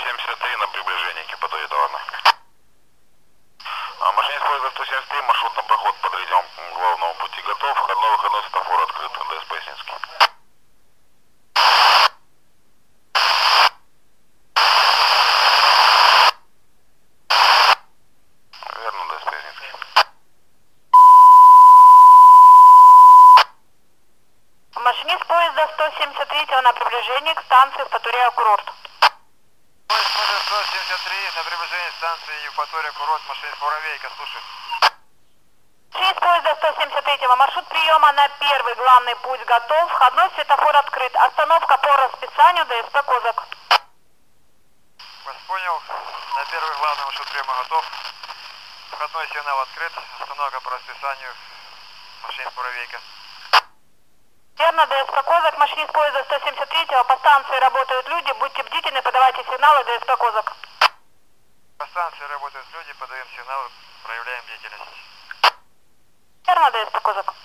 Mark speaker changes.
Speaker 1: 173 на приближение к ипподроме Товарно. Машинист поезда 173, маршрутный проход подведен к главному пути готов. Входной-выходной светофор открыт, НДС Пояснинский. Верно, НДС Пояснинский.
Speaker 2: Машинист поезда 173 на приближении к станции Евпатория Курорт.
Speaker 3: Поезд номер 173 на приближении станции Евпатория Курорт, машинист Муравейка, слушай.
Speaker 2: Машинист поезда 173 маршрут приема на первый главный путь готов. Входной светофор открыт. Остановка по расписанию ДСП Козак.
Speaker 3: Вас понял. На первый главный маршрут приема готов. Входной сигнал открыт. Остановка по расписанию. Машинист Муравейка.
Speaker 2: Верно, ДСП Козак. Машинист поезда 173 по станции работают люди. Будьте бдительны, подавайте сигналы ДСП Козак.
Speaker 3: По станции работают люди, подаем сигнал, проявляем деятельность.
Speaker 2: Верно, ДСП Козак.